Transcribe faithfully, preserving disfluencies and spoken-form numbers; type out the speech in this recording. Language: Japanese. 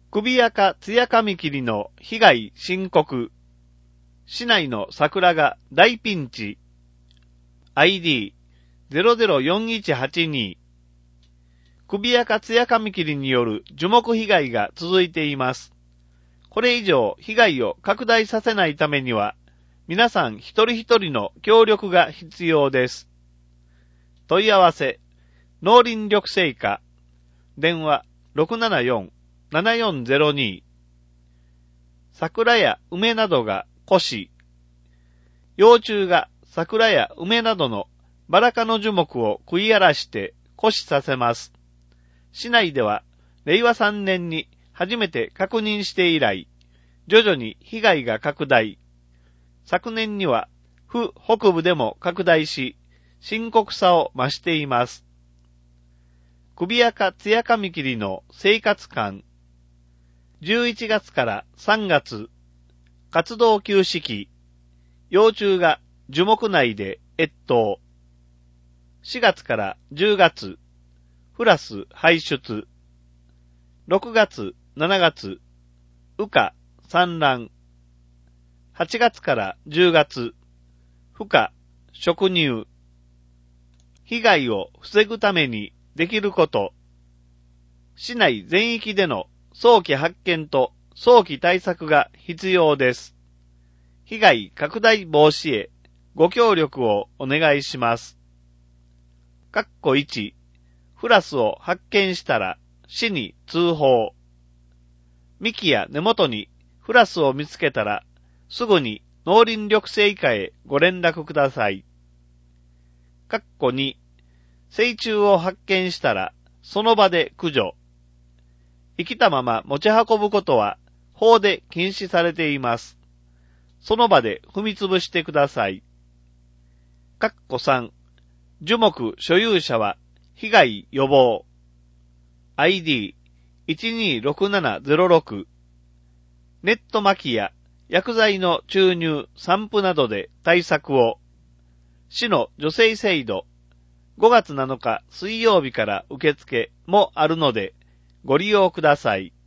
首垢艶髪切りの被害深刻。市内の桜が大ピンチ。アイディーゼロゼロよんいちはちに。首垢艶髪切りによる樹木被害が続いています。これ以上被害を拡大させないためには、皆さん一人一人の協力が必要です。問い合わせ、農林緑生課、電話 ろくななよんななよんゼロに。桜や梅などが枯死。幼虫が桜や梅などのバラ科の樹木を食い荒らして枯死させます。市内ではれいわさんねんに初めて確認して以来、徐々に被害が拡大。昨年には府北部でも拡大し、深刻さを増しています。首垢艶髪切りの生活感。じゅういちがつからさんがつ、活動休止期。幼虫が樹木内で越冬。しがつからじゅうがつ、フラス排出。ろくがつ、しちがつ、羽化、産卵。はちがつからじゅうがつ、孵化、植乳。被害を防ぐためにできること。市内全域での早期発見と早期対策が必要です。被害拡大防止へご協力をお願いします。かっこいち、フラスを発見したら市に通報。幹や根元にフラスを見つけたらすぐに農林緑生課へご連絡ください。かっこに、成虫を発見したらその場で駆除。生きたまま持ち運ぶことは法で禁止されています。その場で踏みつぶしてください。かっこさん、樹木所有者は被害予防。アイディーいちにろくななゼロろく。ネット巻きや薬剤の注入、散布などで対策を。市の助成制度。ごがつなのか水曜日から受付もあるのでご利用ください。